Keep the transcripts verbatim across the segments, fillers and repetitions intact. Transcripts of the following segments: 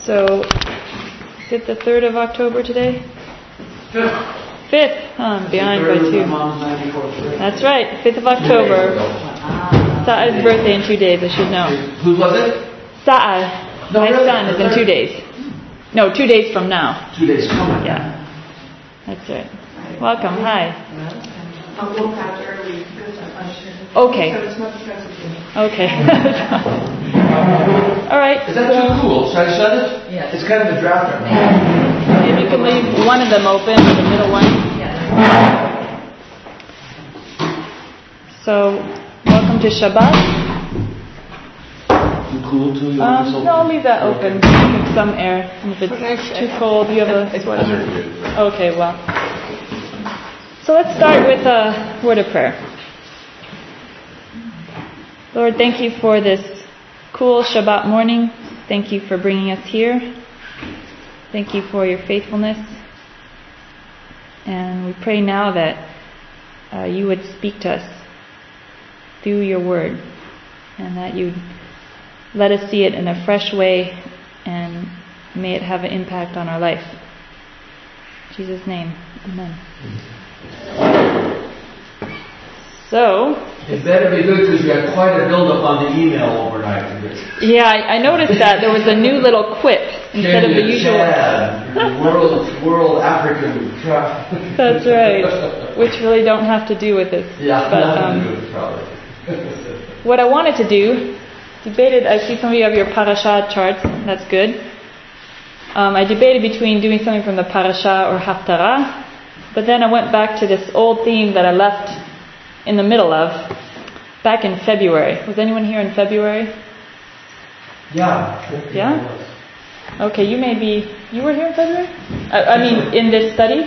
So, is it the third of October today? Fifth. Fifth. Oh, I'm behind by two. That's right, fifth of October. Sa'a's birthday in two days, I should know. Who was it? Sa'a, No, my really? son, is in two days. No, two days from now. Two days coming. Yeah, that's right. Welcome, hi. I'll walk out early because I should. Okay. So it's not stressful. Okay. All right. Is that too cool? Should I shut it? Yeah. It's kind of a draft right now. Maybe you can leave one of them open, the middle one. So, welcome to Shabbat. Too cool too? You want Um, this open? no, I'll leave that open. Get some air. And if it's too cold, you have a sweater. Okay, well. So let's start with a word of prayer. Lord, thank you for this cool Shabbat morning. Thank you for bringing us here. Thank you for your faithfulness. And we pray now that uh, you would speak to us through your word, and that you'd let us see it in a fresh way, and may it have an impact on our life. In Jesus' name, amen. So, It better be good because we had quite a build-up on the email overnight. yeah, I, I noticed that there was a new little quip instead of the usual. Chad, world, world African crap. That's right, which really don't have to do with this. Yeah, but nothing um, to do with it, probably. what I wanted to do, debated. I see some of you have your parasha charts. That's good. Um, I debated between doing something from the parasha or haftarah, but then I went back to this old theme that I left in the middle of back in February. Was anyone here in February? Yeah. Yeah? Okay, you may be... You were here in February? I, I mean, in this study?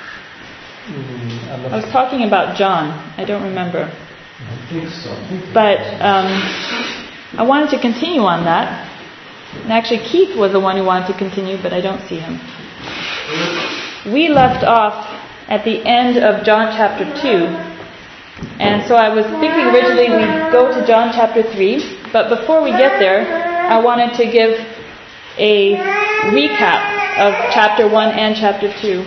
I was talking about John. I don't remember. I think so. But um, I wanted to continue on that. And actually, Keith was the one who wanted to continue, but I don't see him. We left off at the end of John chapter two. And so I was thinking originally we'd go to John chapter three, but before we get there, I wanted to give a recap of chapter one and chapter two.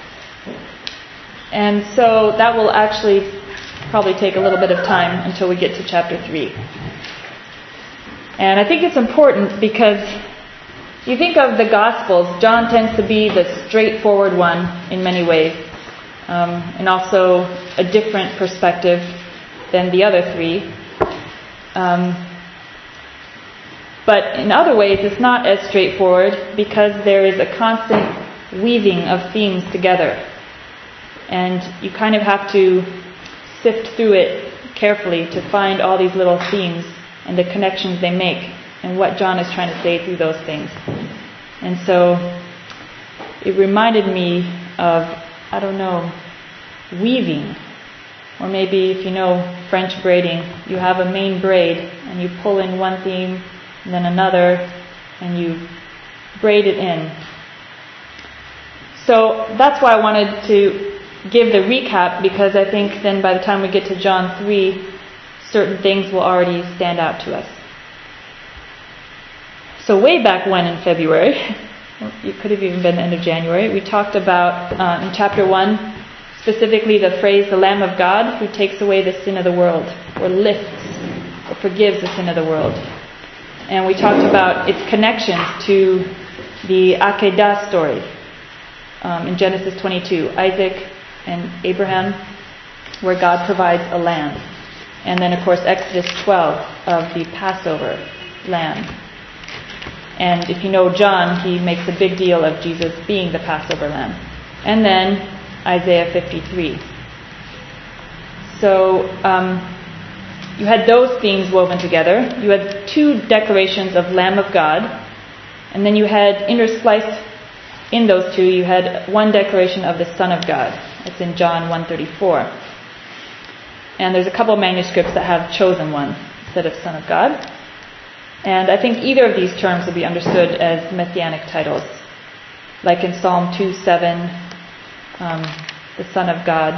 And so that will actually probably take a little bit of time until we get to chapter three. And I think it's important because you think of the Gospels, John tends to be the straightforward one in many ways. Um, and also a different perspective than the other three. Um, but in other ways, it's not as straightforward because there is a constant weaving of themes together. And you kind of have to sift through it carefully to find all these little themes and the connections they make and what John is trying to say through those things. And so it reminded me of, I don't know, weaving. Or maybe if you know French braiding, you have a main braid and you pull in one theme and then another and you braid it in. So that's why I wanted to give the recap, because I think then by the time we get to John three, certain things will already stand out to us. So way back when in February, it could have even been the end of January, we talked about uh, in chapter one, specifically the phrase, the Lamb of God who takes away the sin of the world, or lifts, or forgives the sin of the world. And we talked about its connections to the Akedah story um, in Genesis twenty-two, Isaac and Abraham, where God provides a lamb. And then, of course, Exodus twelve of the Passover lamb. And if you know John, he makes a big deal of Jesus being the Passover lamb. And then Isaiah fifty-three. So um, you had those themes woven together. You had two declarations of Lamb of God. And then you had interspliced in those two, you had one declaration of the Son of God. It's in John one thirty-four. And there's a couple of manuscripts that have chosen one instead of Son of God. And I think either of these terms will be understood as messianic titles. Like in Psalm two seven, um, the Son of God.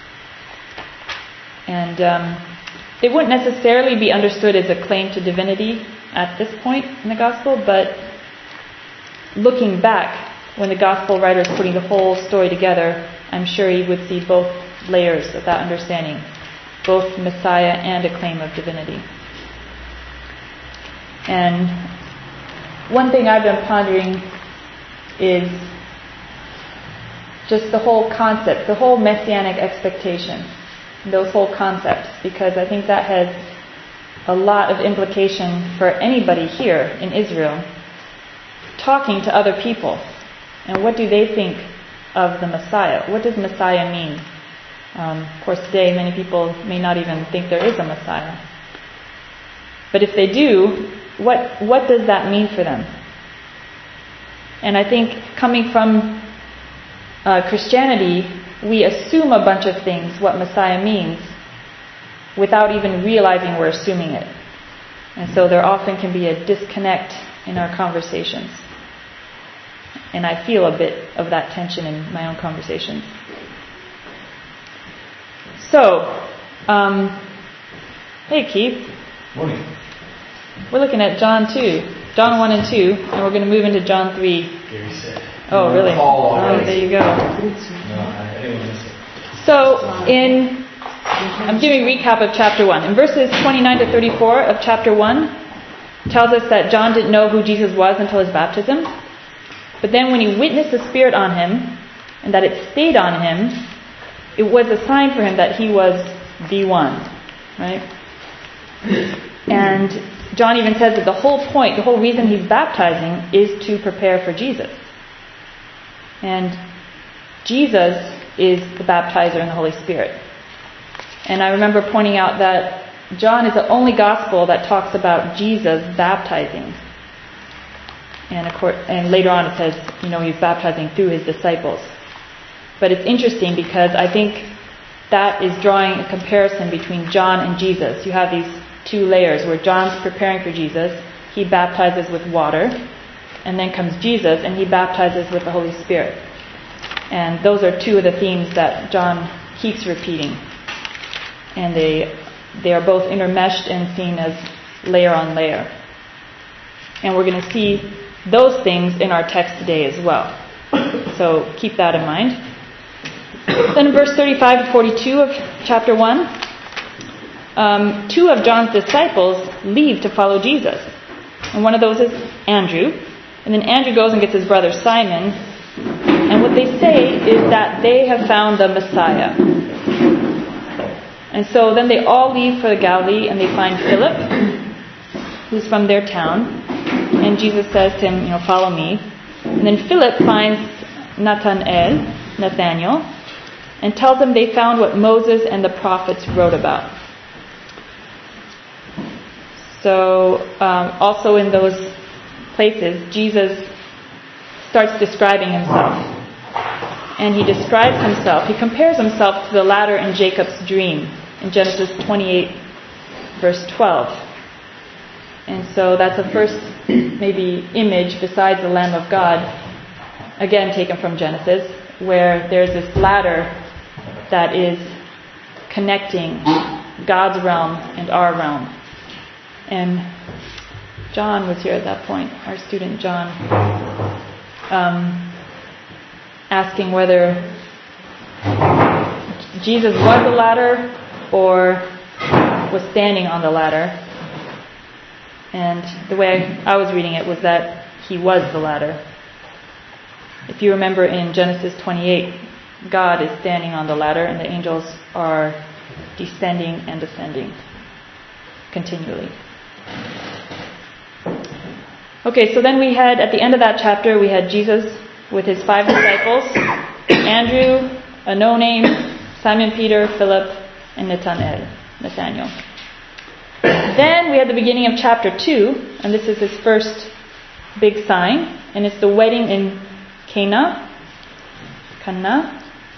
And um, it wouldn't necessarily be understood as a claim to divinity at this point in the Gospel, but looking back, when the gospel writer is putting the whole story together, I'm sure he would see both layers of that understanding, both Messiah and a claim of divinity. And one thing I've been pondering is just the whole concept, the whole messianic expectation, those whole concepts, because I think that has a lot of implication for anybody here in Israel talking to other people. And what do they think of the Messiah? What does Messiah mean? Um, of course, today many people may not even think there is a Messiah. But if they do, what what does that mean for them? And I think coming from uh, Christianity, we assume a bunch of things, what Messiah means, without even realizing we're assuming it. And so there often can be a disconnect in our conversations. And I feel a bit of that tension in my own conversations. So, um, hey Keith. Morning. We're looking at John two, John one and two, and we're going to move into John three. Gary said. Oh, really? Oh, oh, there you go. No, I didn't miss it. So, in, I'm giving a recap of chapter one. In verses twenty-nine to thirty-four of chapter one, tells us that John didn't know who Jesus was until his baptism. But then when he witnessed the Spirit on him, and that it stayed on him, it was a sign for him that he was the one. Right? And John even says that the whole point, the whole reason he's baptizing is to prepare for Jesus. And Jesus is the baptizer in the Holy Spirit. And I remember pointing out that John is the only gospel that talks about Jesus baptizing. And, of course, and later on it says, you know, he's baptizing through his disciples. But it's interesting because I think that is drawing a comparison between John and Jesus. You have these two layers where John's preparing for Jesus. He baptizes with water. And then comes Jesus and he baptizes with the Holy Spirit. And those are two of the themes that John keeps repeating. And they they are both intermeshed and seen as layer on layer. And we're going to see those things in our text today as well. So keep that in mind. Then in verse thirty-five to forty-two of chapter one, um, two of John's disciples leave to follow Jesus. And one of those is Andrew. And then Andrew goes and gets his brother Simon. And what they say is that they have found the Messiah. And so then they all leave for Galilee and they find Philip, who's from their town. And Jesus says to him, you know, follow me. And then Philip finds Nathanael, Nathaniel, and tells him they found what Moses and the prophets wrote about. So um, also in those places, Jesus starts describing himself. And he describes himself, he compares himself to the ladder in Jacob's dream in Genesis twenty-eight, verse twelve. And so that's the first maybe image besides the Lamb of God, again taken from Genesis, where there's this ladder that is connecting God's realm and our realm. And John was here at that point, our student John, um, asking whether Jesus was the ladder or was standing on the ladder. And the way I was reading it was that he was the ladder. If you remember in Genesis twenty-eight, God is standing on the ladder and the angels are descending and descending continually. Okay, so then we had, at the end of that chapter, we had Jesus with his five disciples, Andrew, a no-name, Simon Peter, Philip, and Nathanael, Nathaniel. Then we had the beginning of chapter two, and this is his first big sign, and it's the wedding in Cana, Cana,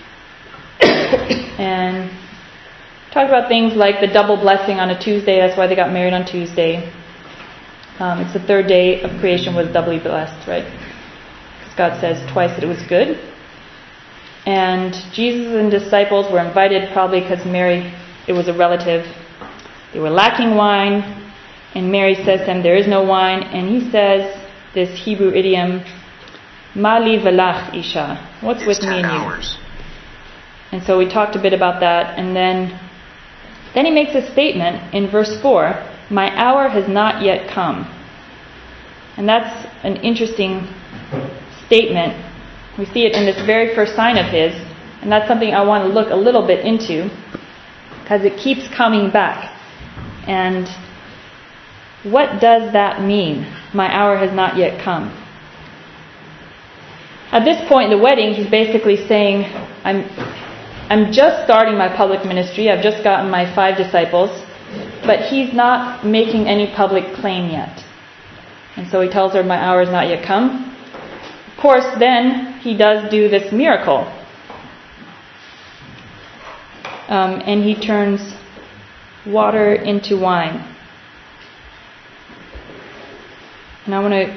and talked about things like the double blessing on a Tuesday. That's why they got married on Tuesday. Um, it's the third day of creation was doubly blessed, right? Because God says twice that it was good. And Jesus and disciples were invited probably because Mary, it was a relative. They were lacking wine, and Mary says to him, there is no wine. And he says this Hebrew idiom, Mali velach isha. What's with me and you? Hours. And so we talked a bit about that, and then then he makes a statement in verse four, my hour has not yet come. And that's an interesting statement. We see it in this very first sign of his, and that's something I want to look a little bit into, because it keeps coming back. And what does that mean? My hour has not yet come. At this point in the wedding, he's basically saying, I'm I'm just starting my public ministry. I've just gotten my five disciples. But he's not making any public claim yet. And so he tells her, my hour has not yet come. Of course, then he does do this miracle. Um, and he turns water into wine. And I want to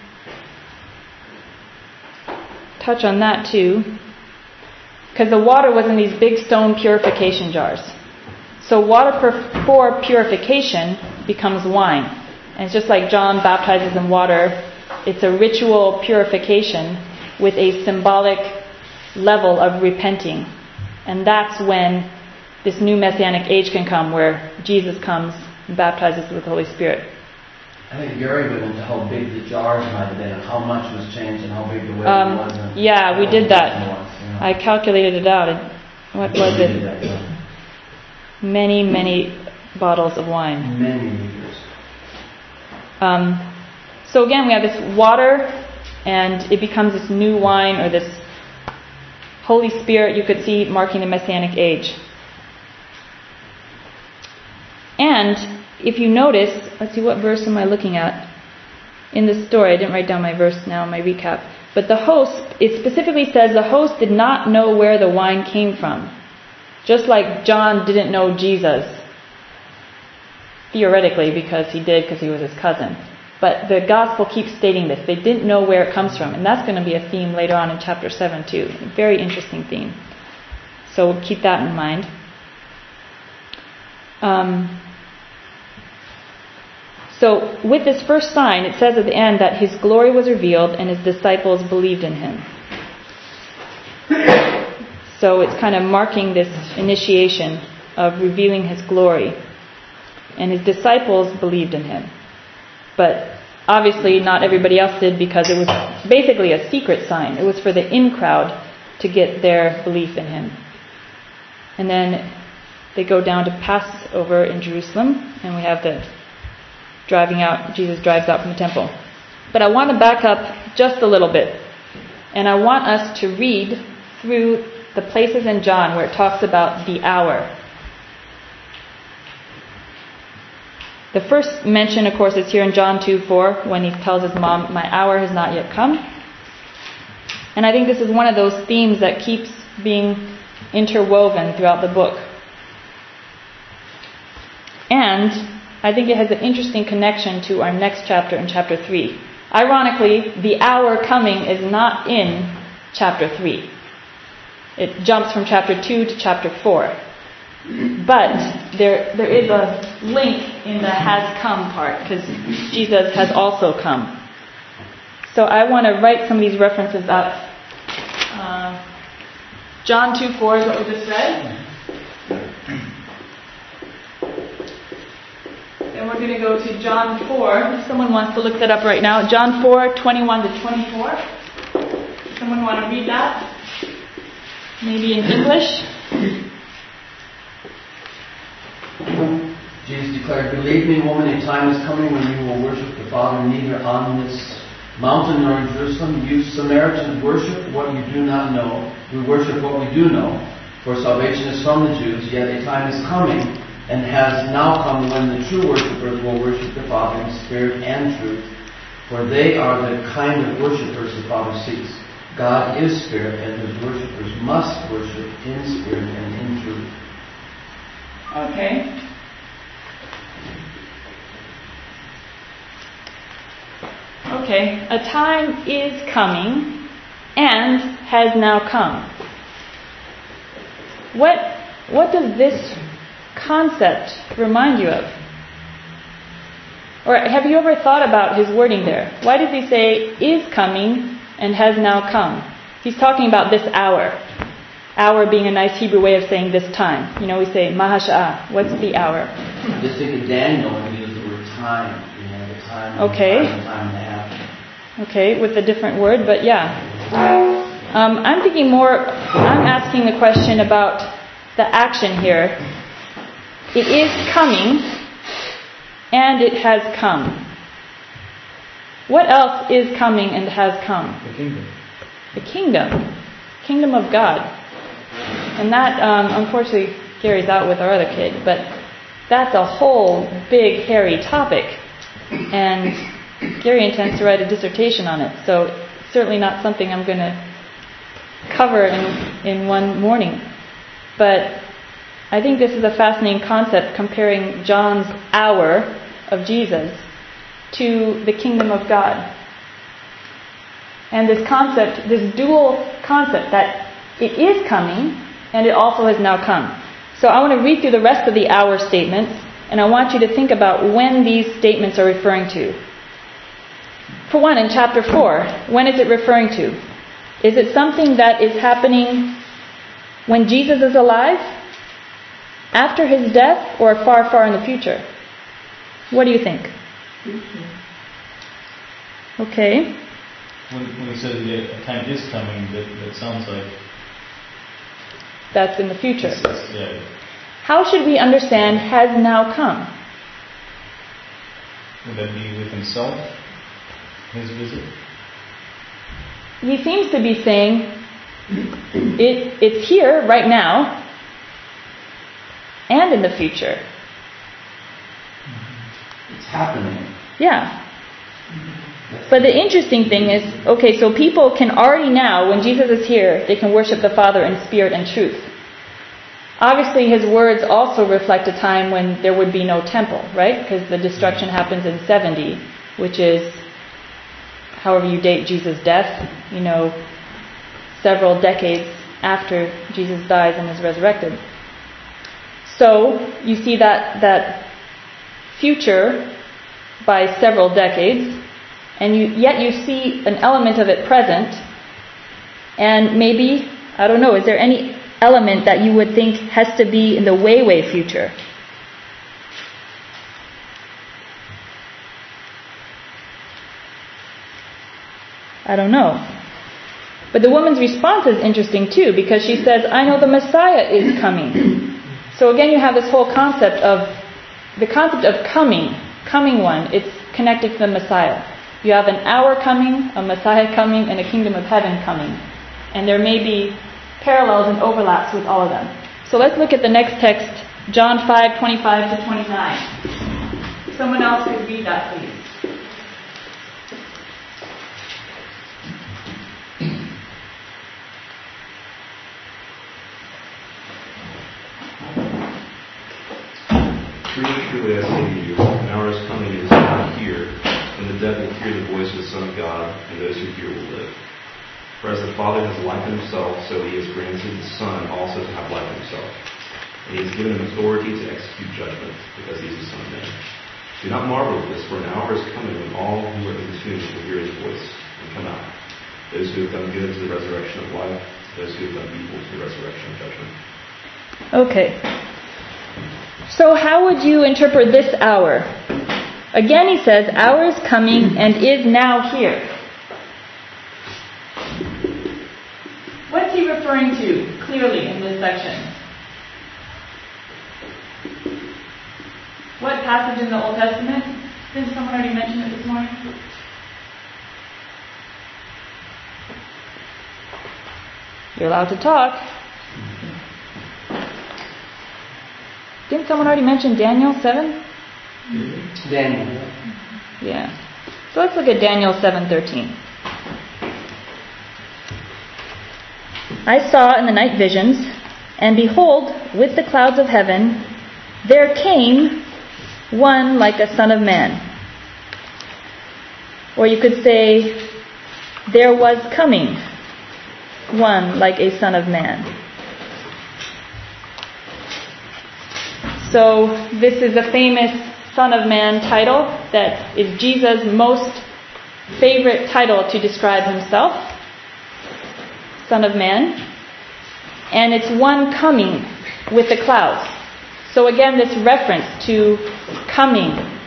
touch on that too, because the water was in these big stone purification jars. So water for purification becomes wine. And it's just like John baptizes in water. It's a ritual purification with a symbolic level of repenting. And that's when this new Messianic age can come, where Jesus comes and baptizes with the Holy Spirit. I think Gary went into how big the jars might have been and how much was changed and how big the wedding Um, was. And yeah, we did that. Was, yeah. I calculated it out. And what was We it? did that, yeah. Many, many bottles of wine. Many liters. Um, so again, we have this water, and it becomes this new wine, or this Holy Spirit, you could see, marking the Messianic age. And if you notice, let's see, what verse am I looking at? In the story, I didn't write down my verse now, my recap. But the host, it specifically says the host did not know where the wine came from. Just like John didn't know Jesus. Theoretically, because he did, because he was his cousin. But the gospel keeps stating this. They didn't know where it comes from. And that's going to be a theme later on in chapter seven too. A very interesting theme. So we'll keep that in mind. Um, so with this first sign, it says at the end that his glory was revealed and his disciples believed in him. So it's kind of marking this initiation of revealing his glory. And his disciples believed in him. But obviously not everybody else did, because it was basically a secret sign. It was for the in crowd to get their belief in him. And then they go down to Passover in Jerusalem, and we have the driving out, Jesus drives out from the temple. But I want to back up just a little bit. And I want us to read through the places in John where it talks about the hour. The first mention, of course, is here in John two four, when he tells his mom, my hour has not yet come. And I think this is one of those themes that keeps being interwoven throughout the book. And I think it has an interesting connection to our next chapter, in chapter three. Ironically, the hour coming is not in chapter three. It jumps from chapter two to chapter four. But there there is a link in the has come part, because Jesus has also come. So I want to write some of these references up. Uh, John two four is what we just read. And we're going to go to John four. If someone wants to look that up right now. John four, twenty-one to twenty-four. Someone want to read that? Maybe in English? Jesus declared, believe me, woman, a time is coming when you will worship the Father neither on this mountain nor in Jerusalem. You Samaritans worship what you do not know. We worship what we do know, for salvation is from the Jews. Yet a time is coming, and has now come, when the true worshippers will worship the Father in spirit and truth, for they are the kind of worshippers the Father seeks. God is spirit, and his worshippers must worship in spirit and in truth. Okay. Okay, a time is coming and has now come. What what does this concept remind you of? Or have you ever thought about his wording there? Why does he say is coming and has now come. He's talking about this hour. Hour being a nice Hebrew way of saying this time. You know, we say mahasha'ah. What's the hour? Just think of Daniel when he used the word time. You know, the time. Okay. The time, the time and a half. Okay, with a different word, but yeah. Um, I'm thinking more, I'm asking the question about the action here. It is coming, and it has come. What else is coming and has come? The kingdom. The kingdom. Kingdom of God. And that, um, unfortunately, Gary's out with our other kid, but that's a whole big, hairy topic. And Gary intends to write a dissertation on it, so it's certainly not something I'm going to cover in, in one morning. But I think this is a fascinating concept, comparing John's hour of Jesus to the kingdom of God. And this concept, this dual concept that it is coming and it also has now come. So I want to read through the rest of the hour statements, and I want you to think about when these statements are referring to. For one, in chapter four, when is it referring to? Is it something that is happening when Jesus is alive, after his death, or far, far in the future? What do you think? Okay. When, when he says that a time is coming, that, that sounds like... That's in the future. It's, it's, yeah. How should we understand has now come? Would that be with himself, his visit? He seems to be saying it, it's here right now and in the future. It's happening. Yeah. But the interesting thing is, okay, so people can already now, when Jesus is here, they can worship the Father in spirit and truth. Obviously, his words also reflect a time when there would be no temple, right? Because the destruction happens in seventy, which is, however you date Jesus' death, you know, several decades after Jesus dies and is resurrected. So, you see that, that future by several decades, and you, yet you see an element of it present, and maybe, I don't know, is there any element that you would think has to be in the way, way future? I don't know. But the woman's response is interesting too, because she says, I know the Messiah is coming. So again, you have this whole concept of, the concept of coming, coming one, it's connected to the Messiah. You have an hour coming, a Messiah coming, and a kingdom of heaven coming. And there may be parallels and overlaps with all of them. So let's look at the next text, John five, twenty-five to twenty-nine. If someone else could read that, please. Truly, truly, I say to you, an hour is coming and is now here, when the dead will hear the voice of the Son of God, and those who hear will live. For as the Father has life in himself, so he has granted the Son also to have life in himself. And he has given him authority to execute judgment, because he is the Son of Man. Do not marvel at this, for an hour is coming when all who are in the tombs will hear his voice and come out. Those who have done good to the resurrection of life, those who have done evil to the resurrection of judgment. Okay. So how would you interpret this hour? Again, he says, hour is coming and is now here. What's he referring to clearly in this section? What passage in the Old Testament? Didn't someone already mention it this morning? You're allowed to talk. Didn't someone already mention Daniel seven? Daniel. Yeah. So let's look at Daniel seven thirteen. I saw in the night visions, and behold, with the clouds of heaven, there came one like a son of man. Or you could say, there was coming one like a son of man. So this is a famous Son of Man title that is Jesus' most favorite title to describe himself, Son of Man. And it's one coming with the clouds. So again, this reference to coming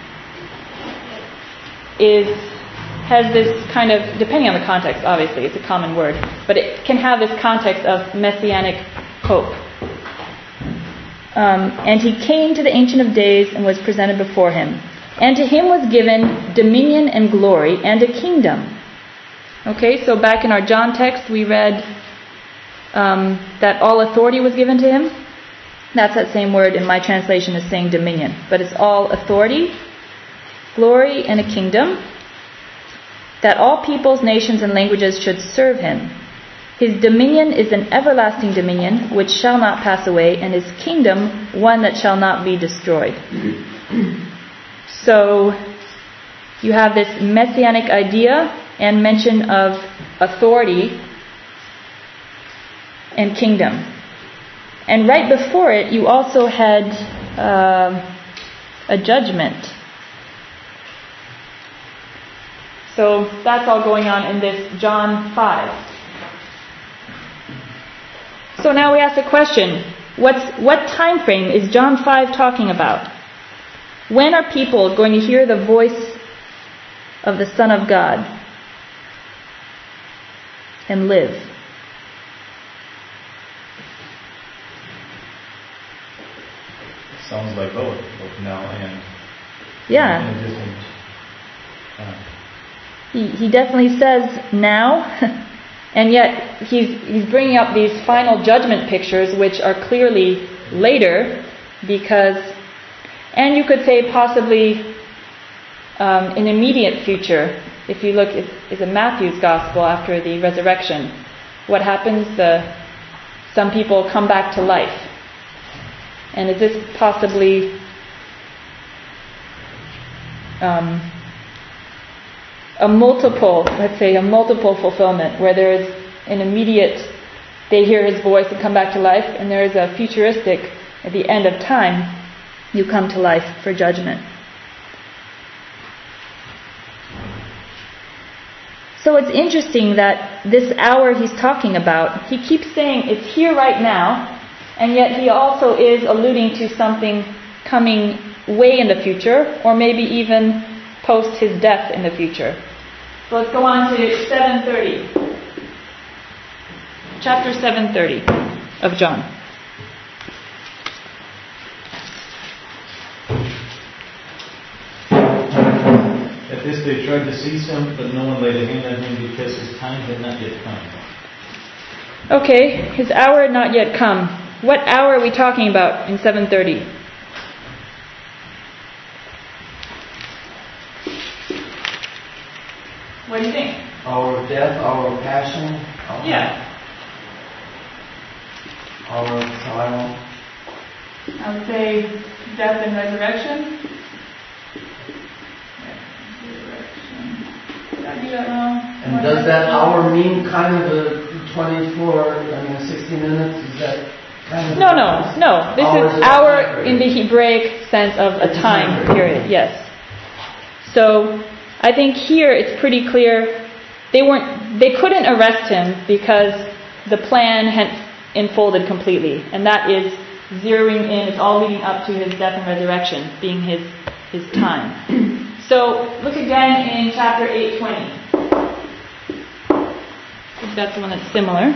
is has this kind of, depending on the context, obviously, it's a common word, but it can have this context of messianic hope. Um, and he came to the Ancient of Days and was presented before him. And to him was given dominion and glory and a kingdom. Okay, so back in our John text, we read um, that all authority was given to him. That's that same word in my translation is saying dominion. But it's all authority, glory, and a kingdom, that all peoples, nations, and languages should serve him. His dominion is an everlasting dominion which shall not pass away, and his kingdom one that shall not be destroyed. So you have this messianic idea and mention of authority and kingdom. And right before it, you also had uh, a judgment. So that's all going on in this John five. So now we ask the question, what's, what time frame is John five talking about? When are people going to hear the voice of the Son of God and live? Sounds like both, both now and Yeah. in a distant time. He, he definitely says now, and yet he's, he's bringing up these final judgment pictures which are clearly later because, and you could say possibly um, in immediate future. If you look, it's, it's in Matthew's Gospel after the resurrection. What happens? The, some people come back to life. And is this possibly um, a multiple, let's say a multiple fulfillment, where there is an immediate, they hear his voice and come back to life, and there is a futuristic, at the end of time, you come to life for judgment. So it's interesting that this hour he's talking about, he keeps saying it's here right now, and yet he also is alluding to something coming way in the future, or maybe even post his death in the future. So let's go on to seven thirty. Chapter seven thirty of John. At this they tried to seize him, but no one laid a hand on him because his time had not yet come. Okay, his hour had not yet come. What hour are we talking about in seven thirty? What do you think? Hour of death, hour of passion. Hour Yeah. Hour of trial. I would say death and resurrection. Resurrection. Did I do that wrong? And does that hour mean kind of a twenty-four, I mean sixty minutes? Is that kind of... No, no, no. This Hour is is a hour time period. in the Hebraic sense of a It's a time time period. Yes. So I think here it's pretty clear they weren't, they couldn't arrest him because the plan had unfolded completely, and that is zeroing in. It's all leading up to his death and resurrection, being his his time. So look again in chapter eight twenty. I think that's the one that's similar.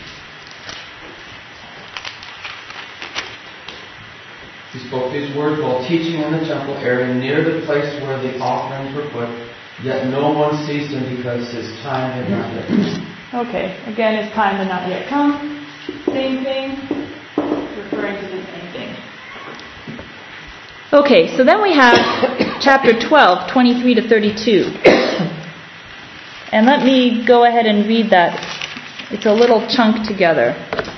He spoke these words while teaching in the temple area near the place where the offerings were put, yet no one seized him because his time had not yet come. Okay, again, his time had not yet come. Same thing, referring to the same thing. Okay, so then we have chapter twelve, twenty-three to thirty-two. And let me go ahead and read that. It's a little chunk together.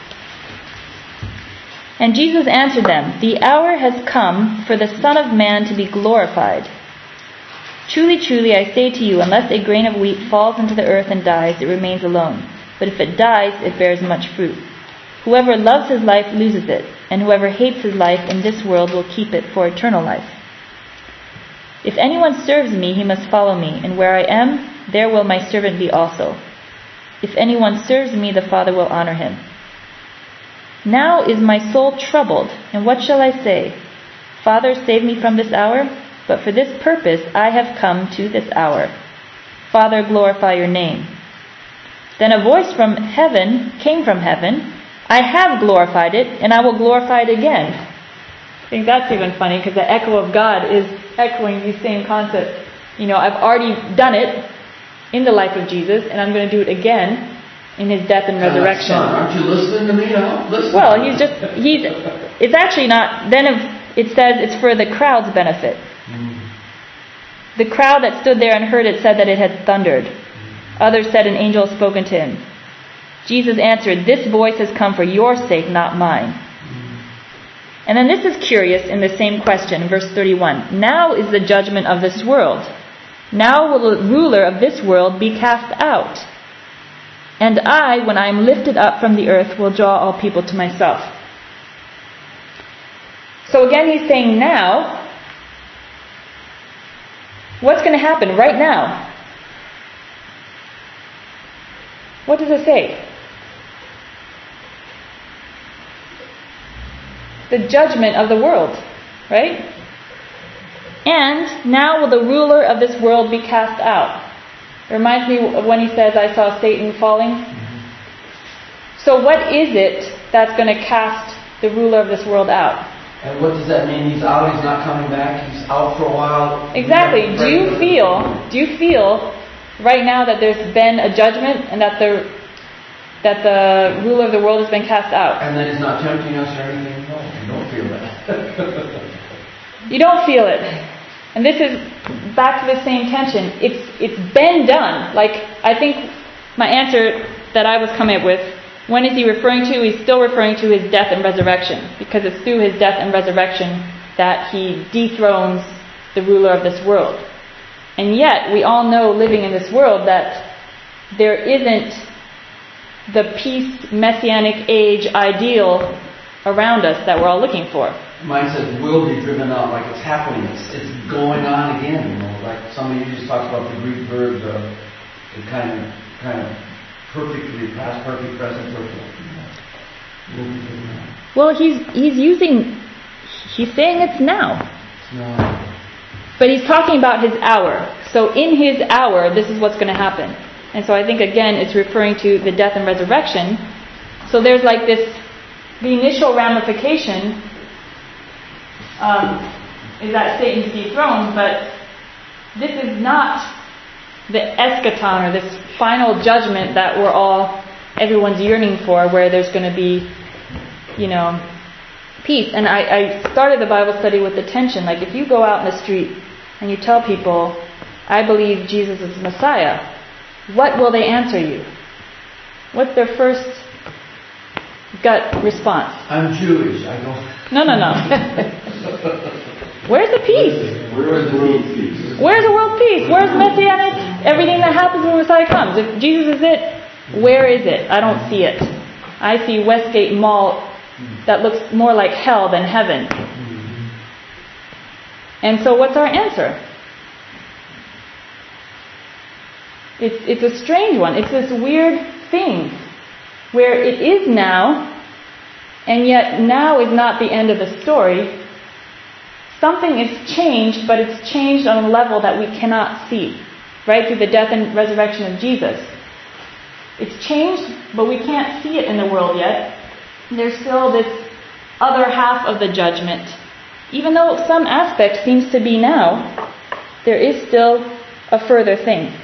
And Jesus answered them, "The hour has come for the Son of Man to be glorified. Truly, truly, I say to you, unless a grain of wheat falls into the earth and dies, it remains alone. But if it dies, it bears much fruit. Whoever loves his life loses it, and whoever hates his life in this world will keep it for eternal life. If anyone serves me, he must follow me, and where I am, there will my servant be also. If anyone serves me, the Father will honor him. Now is my soul troubled, and what shall I say? Father, save me from this hour? But for this purpose I have come to this hour. Father, glorify your name. Then a voice from heaven came from heaven. I have glorified it, and I will glorify it again. I think that's even funny, because the echo of God is echoing these same concepts. You know, I've already done it in the life of Jesus, and I'm going to do it again in his death and resurrection. Son, aren't you listening to me now? Listen. Well, he's just, he's, it's actually not, then it says it's for the crowd's benefit. Mm. The crowd that stood there and heard it said that it had thundered. Mm. Others said an angel had spoken to him. Jesus answered, this voice has come for your sake, not mine. Mm. And then this is curious in the same question, verse thirty-one. Now is the judgment of this world. Now will the ruler of this world be cast out. And I, when I am lifted up from the earth, will draw all people to myself. So again, he's saying now. What's going to happen right now? What does it say? The judgment of the world, right? And now will the ruler of this world be cast out. It reminds me of when he says, I saw Satan falling. Mm-hmm. So what is it that's going to cast the ruler of this world out? And what does that mean? He's out, he's not coming back, he's out for a while. Exactly. Do you feel, do you feel right now that there's been a judgment and that the that the ruler of the world has been cast out? And that he's not tempting us or anything? No, you don't feel that. You don't feel it. And this is back to the same tension. It's it's been done. Like, I think my answer that I was coming up with, when is he referring to? He's still referring to his death and resurrection, because it's through his death and resurrection that he dethrones the ruler of this world. And yet, we all know, living in this world, that there isn't the peace, messianic age ideal around us that we're all looking for. Mine says will be driven out, like it's happening, it's, it's going on again, you know, like somebody just talks about the Greek verb, the, the kind of kind of perfectly past, perfect, present, perfect. Will be driven out. Well, he's he's using, he's saying it's now. It's now. But he's talking about his hour. So in his hour, this is what's going to happen. And so I think, again, it's referring to the death and resurrection. So there's like this, the initial ramification um, is that Satan's dethroned, but this is not the eschaton, or this final judgment that we're all, everyone's yearning for, where there's going to be, you know, peace. And I, I started the Bible study with the tension. Like, if you go out in the street and you tell people, I believe Jesus is Messiah, what will they answer you? What's their first gut response? I'm Jewish. I don't. No, no, no. Where's the peace? Where is the world peace? Where's the world peace? Where's Messianic? Everything that happens when Messiah comes. If Jesus is it, where is it? I don't see it. I see Westgate Mall that looks more like hell than heaven. And so what's our answer? It's, it's a strange one. It's this weird thing where it is now, and yet now is not the end of the story. Something is changed, but it's changed on a level that we cannot see, right? Through the death and resurrection of Jesus. It's changed, but we can't see it in the world yet. There's still this other half of the judgment. Even though some aspect seems to be now, there is still a further thing.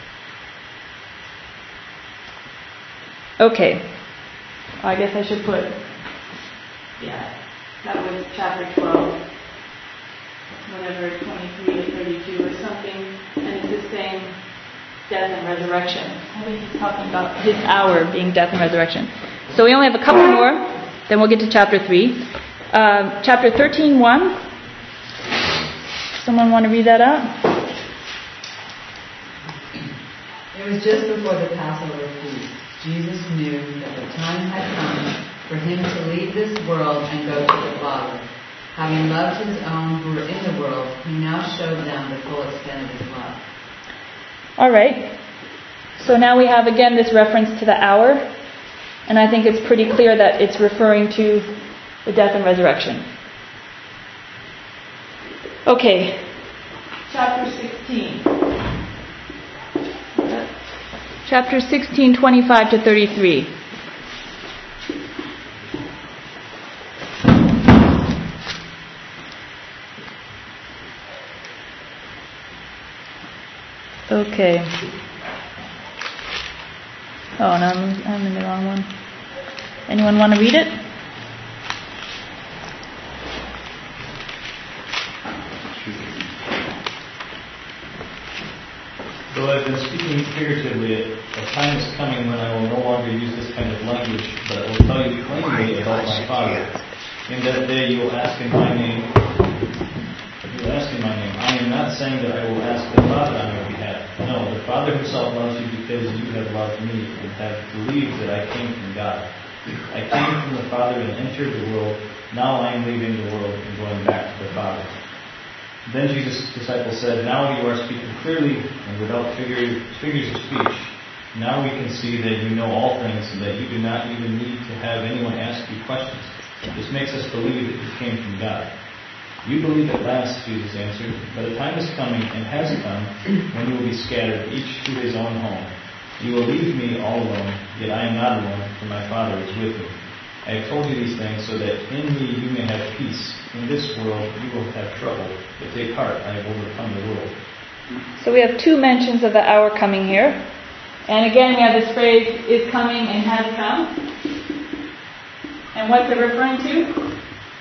Okay. I guess I should put, yeah, that was chapter twelve, whatever, twenty-three to thirty-two or something, and it's the same death and resurrection. I think he's talking about his hour being death and resurrection. So we only have a couple more, then we'll get to chapter three. Um, chapter thirteen, one. Someone want to read that out? It was just before the Passover feast. Jesus knew that the time had come for him to leave this world and go to the Father. Having loved his own who were in the world, he now showed them the full extent of his love. All right. So now we have again this reference to the hour, and I think it's pretty clear that it's referring to the death and resurrection. Okay. Chapter sixteen. Chapter sixteen, twenty-five to thirty-three. Okay. Oh, no, I'm, I'm in the wrong one. Anyone want to read it? Though I've been speaking figuratively, a time is coming when I will no longer use this kind of language, but I will tell you plainly about my Father. In that day you will ask in my name. You will ask in my name. I am not saying that I will ask the Father on your behalf. No, the Father himself loves you because you have loved me and have believed that I came from God. I came from the Father and entered the world. Now I am leaving the world and going back to the Father. Then Jesus' disciples said, now you are speaking clearly and without figure, figures of speech. Now we can see that you know all things and that you do not even need to have anyone ask you questions. This makes us believe that you came from God. You believe at last, Jesus answered, but a time is coming and has come when you will be scattered, each to his own home. You will leave me all alone, yet I am not alone, for my Father is with me. I have told you these things so that in me you may have peace. In this world you will have trouble, but take heart, I have overcome the world. So we have two mentions of the hour coming here. And again we have this phrase, is coming and has come. And what's it referring to?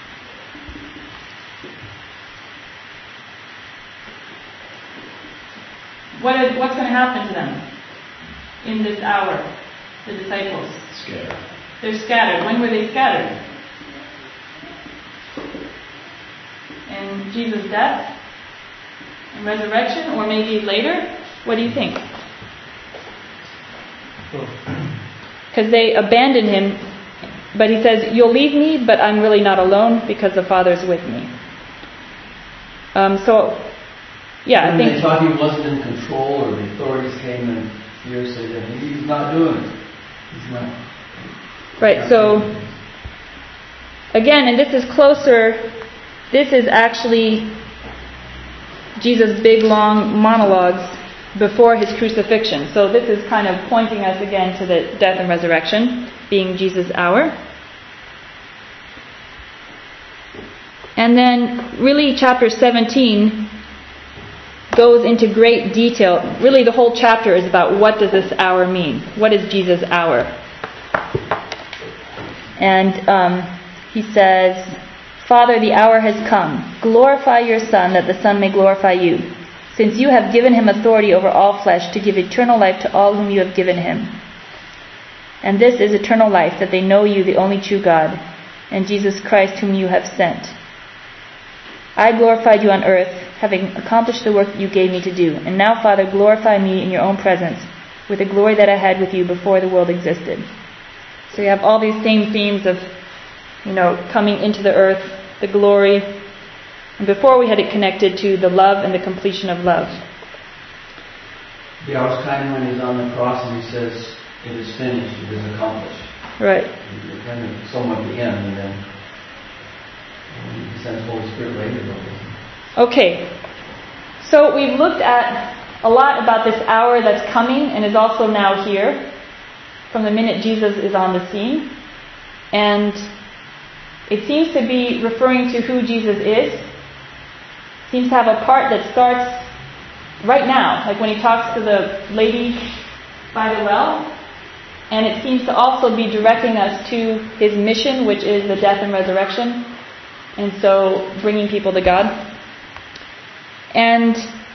What is, what's going to happen to them in this hour, the disciples? Scattered. They're scattered. When were they scattered? In Jesus' death and resurrection, or maybe later? What do you think? Because they abandoned him, but he says, you'll leave me, but I'm really not alone because the Father's with me. Um, so, yeah, when I think... they thought he wasn't in control, or the authorities came and here said that he's not doing it. He's not... Right, so, again, and this is closer, this is actually Jesus' big, long monologues before his crucifixion. So this is kind of pointing us again to the death and resurrection, being Jesus' hour. And then, really, chapter seventeen goes into great detail. Really, the whole chapter is about what does this hour mean? What is Jesus' hour? And um, he says, Father, the hour has come. Glorify your Son, that the Son may glorify you, since you have given him authority over all flesh to give eternal life to all whom you have given him. And this is eternal life, that they know you, the only true God, and Jesus Christ, whom you have sent. I glorified you on earth, having accomplished the work that you gave me to do. And now, Father, glorify me in your own presence, with the glory that I had with you before the world existed. So you have all these same themes of, you know, coming into the earth, the glory. And before we had it connected to the love and the completion of love. The hour's kind when he's on the cross and he says, it is finished, it is accomplished. Right. You're kind of somewhat the end, and then he sends the Holy Spirit later. Okay. So we've looked at a lot about this hour that's coming and is also now here, from the minute Jesus is on the scene. And it seems to be referring to who Jesus is. It seems to have a part that starts right now, like when he talks to the lady by the well. And it seems to also be directing us to his mission, which is the death and resurrection. And so bringing people to God. And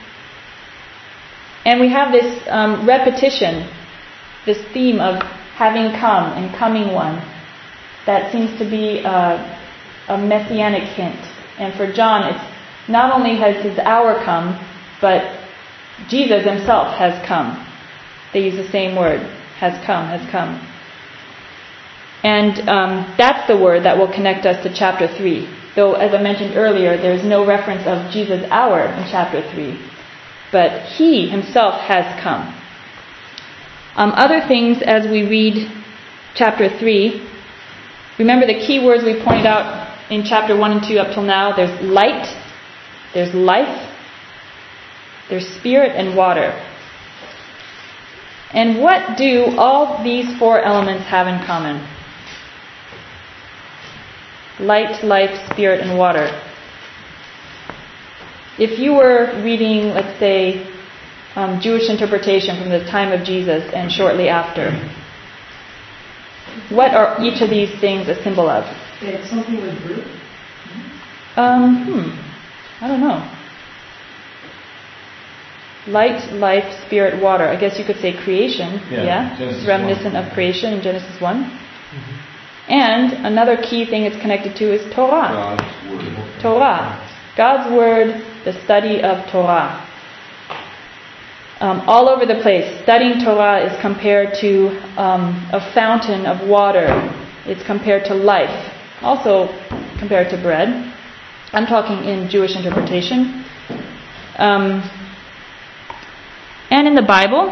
and we have this um, repetition, this theme of having come and coming one, that seems to be a, a messianic hint. And for John, it's not only has his hour come, but Jesus himself has come. They use the same word, has come, has come. And um, that's the word that will connect us to chapter three. Though, as I mentioned earlier, there's no reference of Jesus' hour in chapter three. but He Himself has come. Um, other things as we read chapter three, remember the key words we pointed out in chapter one and two up till now. There's light, there's life, there's spirit and water. And what do all these four elements have in common? Light, life, spirit, and water. If you were reading, let's say, um, Jewish interpretation from the time of Jesus and shortly after, what are each of these things a symbol of? It's something with root. Um, hmm. I don't know. Light, life, spirit, water. I guess you could say creation. Yeah. yeah? It's reminiscent of creation in Genesis one. Mm-hmm. And another key thing it's connected to is Torah. God's word. Torah. God's word, the study of Torah. Um, all over the place, studying Torah is compared to um, a fountain of water. It's compared to life. Also compared to bread. I'm talking in Jewish interpretation. Um, and in the Bible.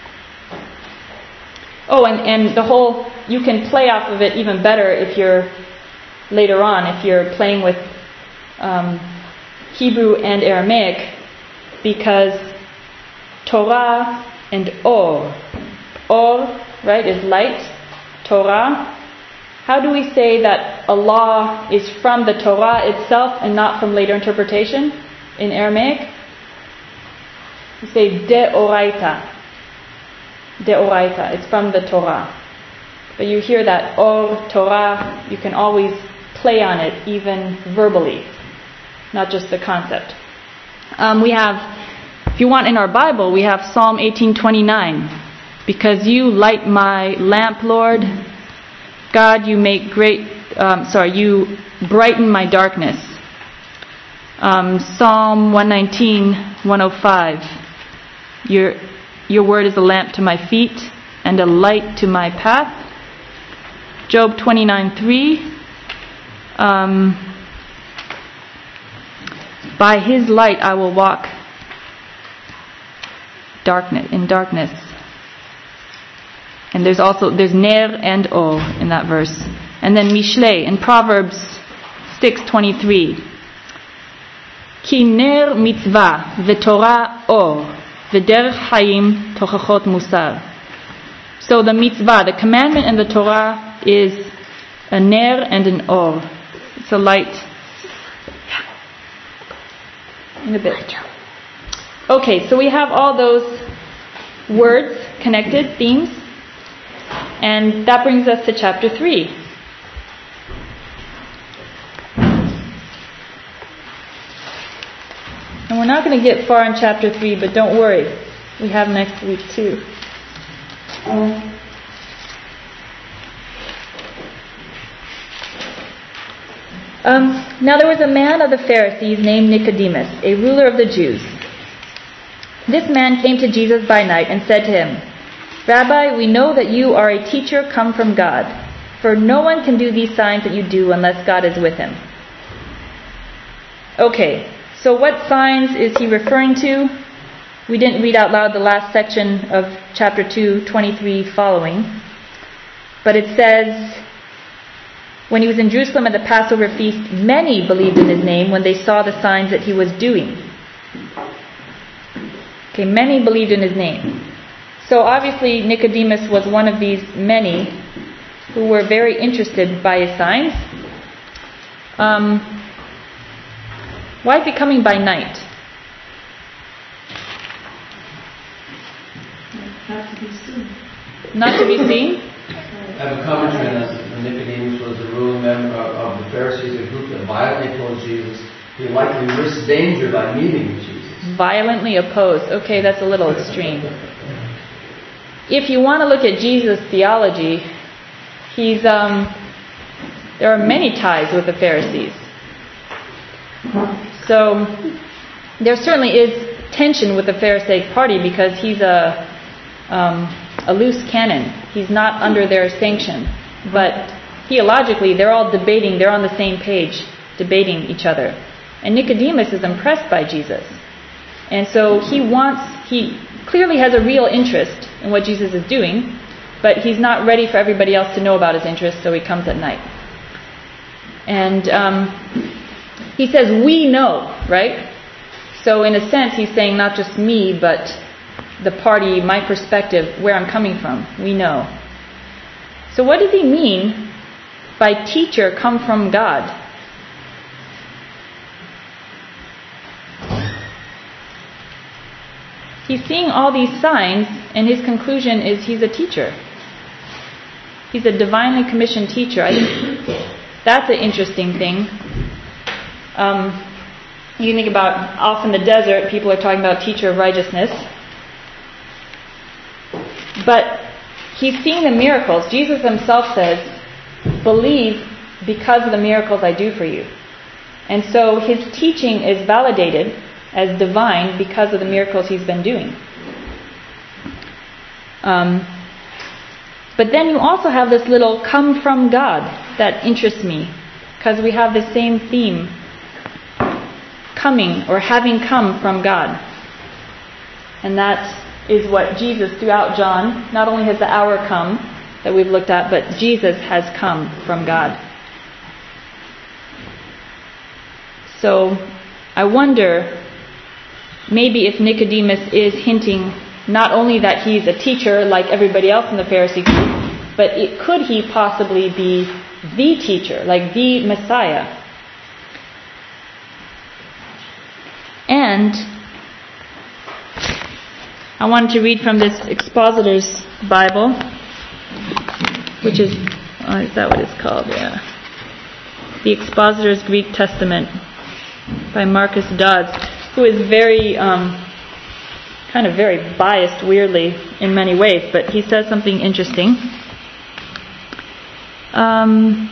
Oh, and, and the whole, you can play off of it even better if you're, later on, if you're playing with um, Hebrew and Aramaic, because Torah and Or. Or, right, is light. Torah. How do we say that a law is from the Torah itself and not from later interpretation in Aramaic? We say deoraita. Deoraita. It's from the Torah. But you hear that Or, Torah, you can always play on it even verbally, not just the concept. Um, we have, if you want in our Bible, we have Psalm eighteen twenty-nine. Because you light my lamp, Lord, God, you make great, um, sorry, you brighten my darkness. Um, Psalm one nineteen, one oh five. Your, your word is a lamp to my feet and a light to my path. Job twenty-nine, three. Um, by his light I will walk darkness in darkness. And there's also, there's ner and o in that verse. And then Mishlei in Proverbs six twenty-three. Ki ner mitzvah v'torah or v'derech hayim tochachot musar. So the mitzvah, the commandment and the Torah is a ner and an or. It's a light. In a bit. Okay, so we have all those words connected, themes. And that brings us to chapter three. And we're not going to get far in chapter three, but don't worry. We have next week too. Um, now there was a man of the Pharisees named Nicodemus, a ruler of the Jews. This man came to Jesus by night and said to him, Rabbi, we know that you are a teacher come from God, for no one can do these signs that you do unless God is with him. Okay, so what signs is he referring to? We didn't read out loud the last section of chapter two, twenty-three following, but it says, when he was in Jerusalem at the Passover feast, many believed in his name when they saw the signs that he was doing. Okay, many believed in his name. So obviously Nicodemus was one of these many who were very interested by his signs. Um, why is he coming by night? Not to be seen. Not to be seen? I have a commentary on this. Nicodemus was a ruling member of the Pharisees, a group that violently opposed Jesus. He likely risked danger by meeting with Jesus. Violently opposed. Okay, that's a little extreme. If you want to look at Jesus' theology, he's um, there are many ties with the Pharisees. So there certainly is tension with the Pharisaic party because he's a um, a loose cannon. He's not under their sanction. But theologically, they're all debating. They're on the same page, debating each other. And Nicodemus is impressed by Jesus. And so he wants, he clearly has a real interest in what Jesus is doing, but he's not ready for everybody else to know about his interest, so he comes at night. And um, he says, we know, right? So in a sense, he's saying not just me, but the party, my perspective, where I'm coming from. We know. So what does he mean by teacher come from God? He's seeing all these signs, and his conclusion is he's a teacher. He's a divinely commissioned teacher. I think that's an interesting thing. Um, you think about off in the desert, people are talking about teacher of righteousness. But he's seeing the miracles. Jesus himself says, believe because of the miracles I do for you. And so his teaching is validated as divine because of the miracles he's been doing. Um, but then you also have this little come from God that interests me, because we have the same theme, coming or having come from God. And that is what Jesus throughout John, not only has the hour come that we've looked at, but Jesus has come from God. So I wonder maybe if Nicodemus is hinting not only that he's a teacher like everybody else in the Pharisee group, but it, could he possibly be the teacher, like the Messiah? And I wanted to read from this Expositor's Bible, which is, oh, is that what it's called? Yeah. The Expositor's Greek Testament by Marcus Dodds, who is very, um, kind of very biased, weirdly, in many ways, but he says something interesting. Um,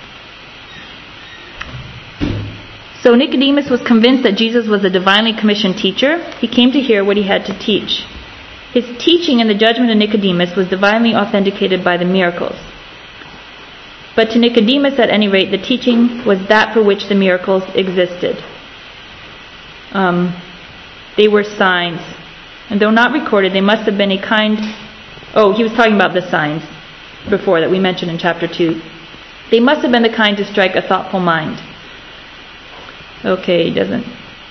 so Nicodemus was convinced that Jesus was a divinely commissioned teacher. He came to hear what he had to teach. His teaching in the judgment of Nicodemus was divinely authenticated by the miracles. But to Nicodemus, at any rate, the teaching was that for which the miracles existed. Um, they were signs. And though not recorded, they must have been a kind... Oh, he was talking about the signs before that we mentioned in chapter two. They must have been the kind to strike a thoughtful mind. Okay, he doesn't...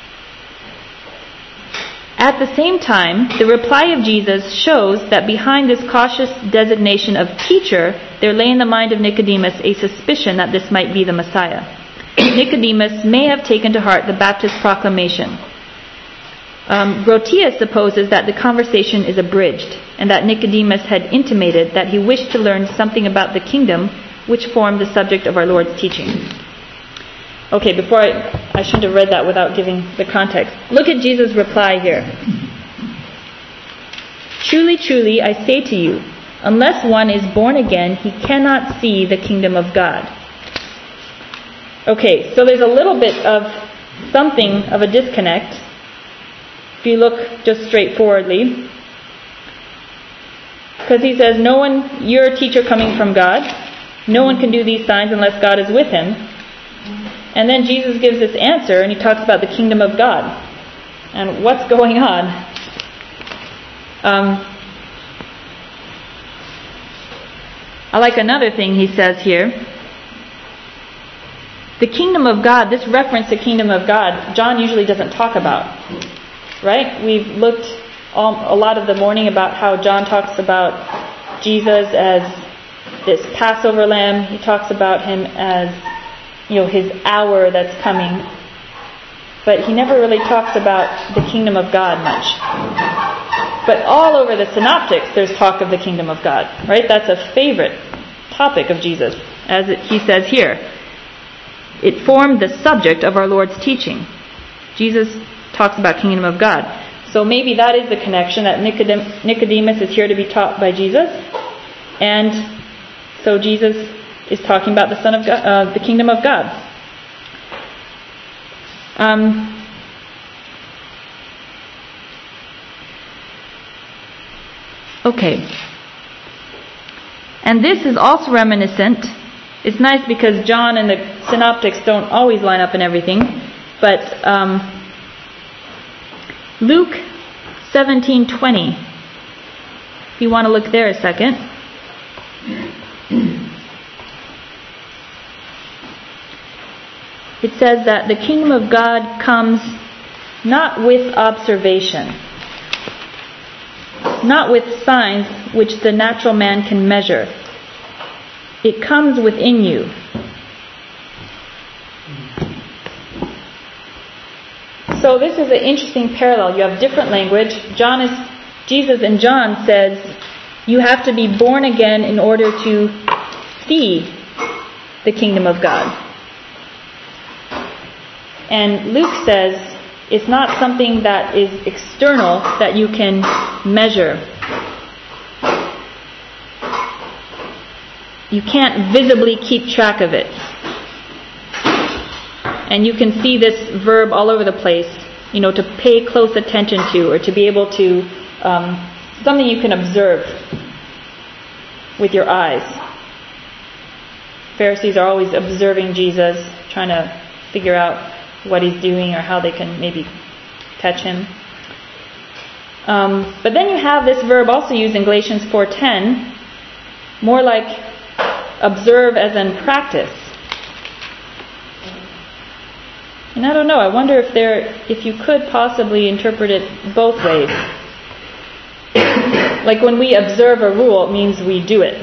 At the same time, the reply of Jesus shows that behind this cautious designation of teacher, there lay in the mind of Nicodemus a suspicion that this might be the Messiah. Nicodemus may have taken to heart the Baptist proclamation. Um, Grotius supposes that the conversation is abridged, and that Nicodemus had intimated that he wished to learn something about the kingdom which formed the subject of our Lord's teaching. Okay, before I, I shouldn't have read that without giving the context. Look at Jesus' reply here. Truly, truly, I say to you, unless one is born again, he cannot see the kingdom of God. Okay, so there's a little bit of something of a disconnect. If you look just straightforwardly. Because he says, no one, you're a teacher coming from God. No one can do these signs unless God is with him. And then Jesus gives this answer, and he talks about the kingdom of God. And what's going on? Um, I like another thing he says here. The kingdom of God, this reference to kingdom of God, John usually doesn't talk about. Right? We've looked all, a lot of the morning about how John talks about Jesus as this Passover lamb. He talks about him as, you know, his hour that's coming. But he never really talks about the kingdom of God much. But all over the synoptics, there's talk of the kingdom of God. Right? That's a favorite topic of Jesus, as it, he says here. It formed the subject of our Lord's teaching. Jesus talks about kingdom of God. So maybe that is the connection, that Nicodem- Nicodemus is here to be taught by Jesus. And so Jesus is talking about the Son of God, uh, the kingdom of God. Um, okay. And this is also reminiscent. It's nice because John and the synoptics don't always line up in everything. But um, Luke seventeen twenty. If you want to look there a second. It says that the kingdom of God comes not with observation, not with signs which the natural man can measure. It comes within you. So this is an interesting parallel. You have different language. John is, Jesus in John says, you have to be born again in order to see the kingdom of God. And Luke says it's not something that is external that you can measure. You can't visibly keep track of it. And you can see this verb all over the place, you know, to pay close attention to, or to be able to, um, something you can observe with your eyes. Pharisees are always observing Jesus, trying to figure out what he's doing or how they can maybe catch him. Um, but then you have this verb also used in Galatians four ten, more like observe as in practice. And I don't know, I wonder if there, if you could possibly interpret it both ways. Like when we observe a rule, it means we do it.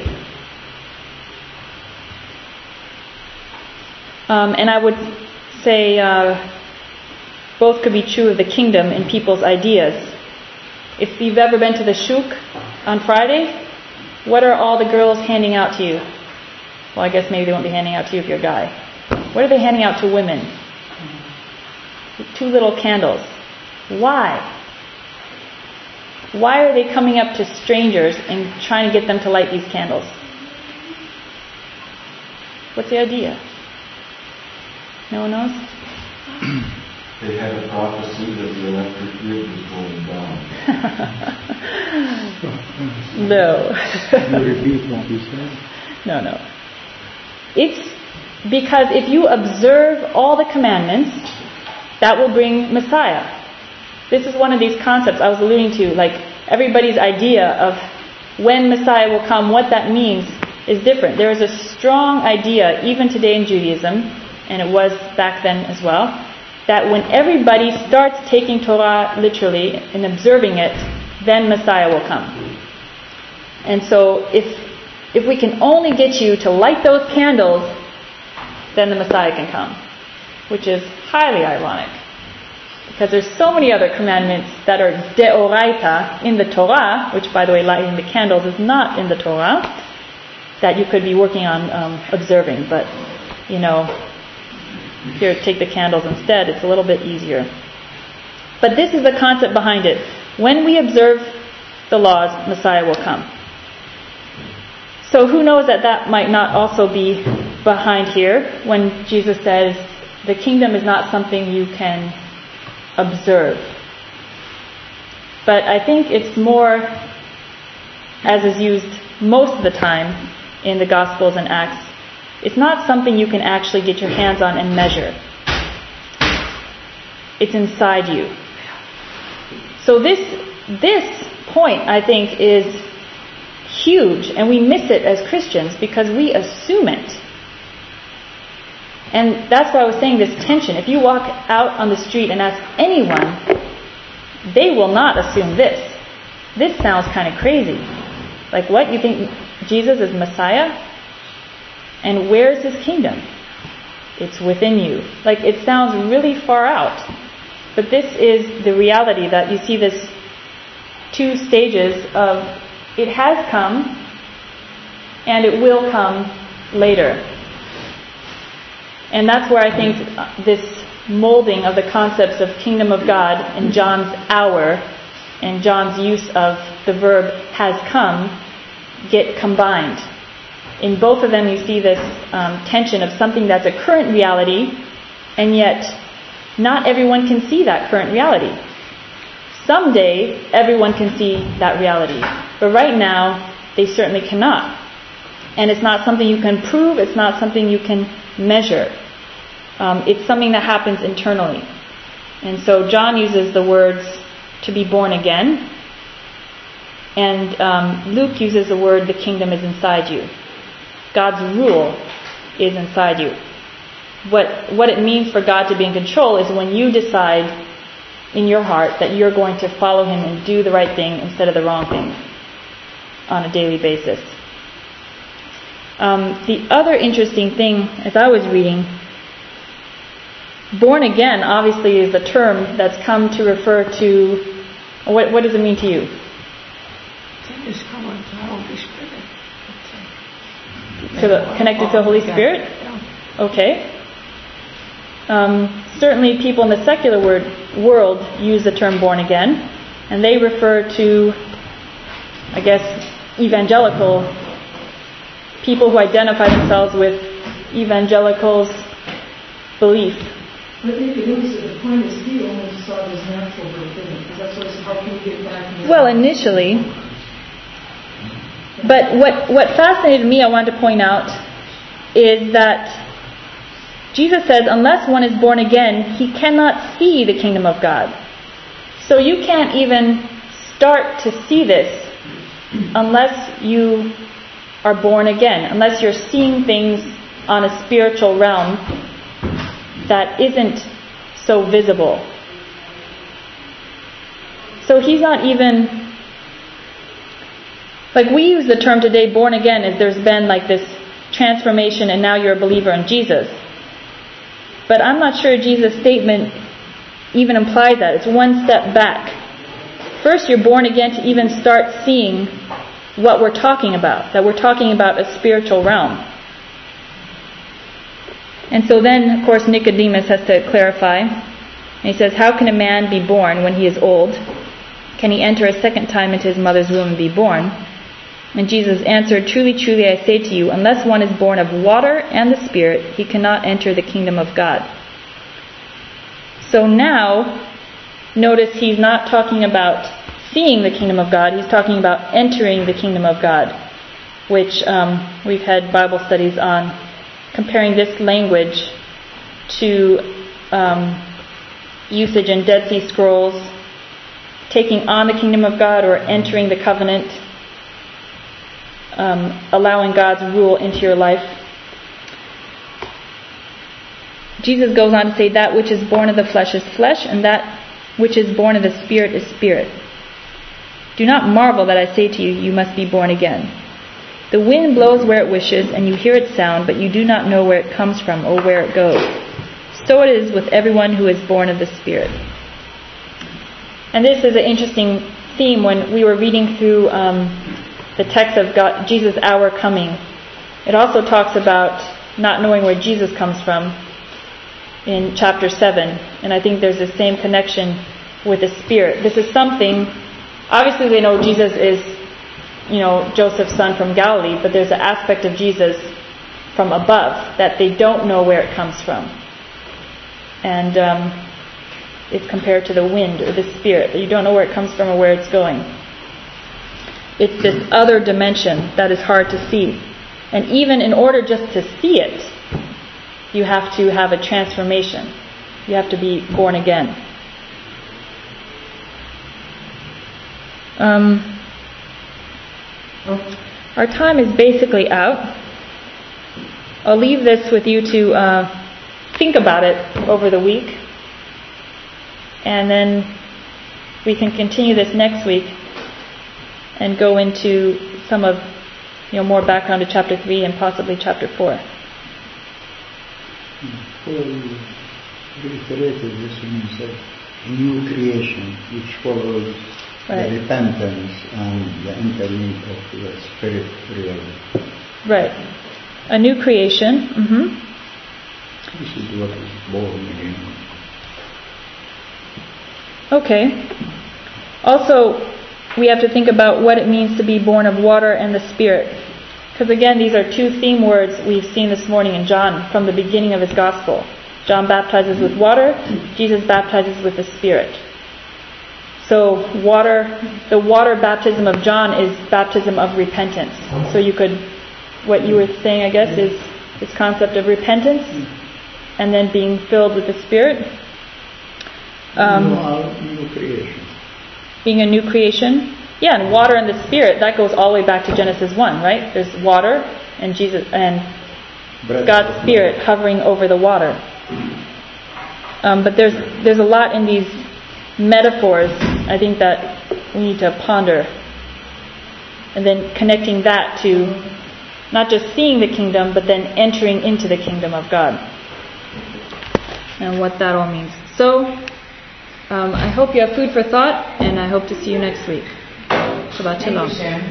Um, and I would say uh, both could be true of the kingdom in people's ideas. If you've ever been to the shuk on Friday, what are all the girls handing out to you? Well, I guess maybe they won't be handing out to you if you're a guy. What are they handing out to women? Two little candles. Why? Why are they coming up to strangers and trying to get them to light these candles? What's the idea? No one knows? They had a prophecy that the electric grid was going down. No. No, no. It's because if you observe all the commandments, that will bring Messiah. This is one of these concepts I was alluding to, like everybody's idea of when Messiah will come, what that means is different. There is a strong idea, even today in Judaism, and it was back then as well, that when everybody starts taking Torah literally and observing it, then Messiah will come. And so if if we can only get you to light those candles, then the Messiah can come, which is highly ironic. Because there's so many other commandments that are deoraita in the Torah, which by the way, lighting the candles is not in the Torah, that you could be working on um, observing. But, you know, here, take the candles instead, it's a little bit easier. But this is the concept behind it. When we observe the laws, Messiah will come. So who knows that that might not also be behind here when Jesus says the kingdom is not something you can observe. But I think it's more, as is used most of the time in the Gospels and Acts, it's not something you can actually get your hands on and measure. It's inside you. So this this point, I think, is huge, and we miss it as Christians because we assume it. And that's why I was saying this tension. If you walk out on the street and ask anyone, they will not assume this. This sounds kind of crazy. Like, what? You think Jesus is Messiah? And where's his kingdom? It's within you. Like, it sounds really far out. But this is the reality, that you see this two stages of it has come and it will come later. And that's where I think this molding of the concepts of kingdom of God and John's hour and John's use of the verb has come get combined. In both of them you see this um, tension of something that's a current reality, and yet not everyone can see that current reality. Someday everyone can see that reality, but right now they certainly cannot. And it's not something you can prove, it's not something you can measure. Um, it's something that happens internally. And so John uses the words to be born again. And um, Luke uses the word, the kingdom is inside you. God's rule is inside you. What, what it means for God to be in control is when you decide in your heart that you're going to follow Him and do the right thing instead of the wrong thing on a daily basis. Um, the other interesting thing, as I was reading, born again obviously is a term that's come to refer to, what, what does it mean to you? It's come on to the Holy Spirit. To the, connected to the Holy Spirit? Yeah. Okay. Um, certainly people in the secular word, world use the term born again, and they refer to, I guess, evangelical people who identify themselves with evangelicals' belief. But Nicodemus, the point is, he only saw it as natural birth, didn't he? Because that's what how can we get back in the Well, initially. But what, what fascinated me, I wanted to point out, is that Jesus says, unless one is born again, he cannot see the kingdom of God. So you can't even start to see this unless you are born again, unless you're seeing things on a spiritual realm that isn't so visible. So he's not even, like we use the term today, born again, as there's been like this transformation and now you're a believer in Jesus. But I'm not sure Jesus' statement even implies that. It's one step back. First, you're born again to even start seeing what we're talking about, that we're talking about a spiritual realm. And so then, of course, Nicodemus has to clarify. And he says, how can a man be born when he is old? Can he enter a second time into his mother's womb and be born? And Jesus answered, truly, truly, I say to you, unless one is born of water and the Spirit, he cannot enter the kingdom of God. So now, notice he's not talking about seeing the kingdom of God, he's talking about entering the kingdom of God, which um, we've had Bible studies on, comparing this language to um, usage in Dead Sea Scrolls, taking on the kingdom of God or entering the covenant, um, allowing God's rule into your life. Jesus goes on to say, that which is born of the flesh is flesh, and that which is born of the Spirit is spirit. Do not marvel that I say to you, you must be born again. The wind blows where it wishes, and you hear its sound, but you do not know where it comes from or where it goes. So it is with everyone who is born of the Spirit. And this is an interesting theme when we were reading through um, the text of God, Jesus' hour coming. It also talks about not knowing where Jesus comes from in chapter seven. And I think there's the same connection with the Spirit. This is something, obviously they know Jesus is, you know, Joseph's son from Galilee, but there's an aspect of Jesus from above that they don't know where it comes from. And um, it's compared to the wind or the Spirit, that you don't know where it comes from or where it's going. It's this other dimension that is hard to see. And even in order just to see it, you have to have a transformation. You have to be born again. Um, our time is basically out. I'll leave this with you to uh, think about it over the week. And then we can continue this next week and go into some of, you know, more background to chapter three and possibly chapter four. Paul reiterated this when he said, a new creation which follows right. the repentance and the entering of the Spirit realm. Right. A new creation. Mm-hmm. This is what is born again. Okay. Also, we have to think about what it means to be born of water and the Spirit. Because again, these are two theme words we've seen this morning in John from the beginning of his gospel. John baptizes with water, Jesus baptizes with the Spirit. So water, the water baptism of John is baptism of repentance. So you could, what you were saying, I guess, is this concept of repentance and then being filled with the Spirit. Um, new, new creation. being a new creation. Yeah, and water and the Spirit, that goes all the way back to Genesis one, right? There's water and Jesus and God's Spirit hovering over the water. Um, but there's there's a lot in these metaphors, I think, that we need to ponder. And then connecting that to not just seeing the kingdom, but then entering into the kingdom of God. And what that all means. So, um, I hope you have food for thought, and I hope to see you next week. Shabbat Thank Shalom. you, Sharon.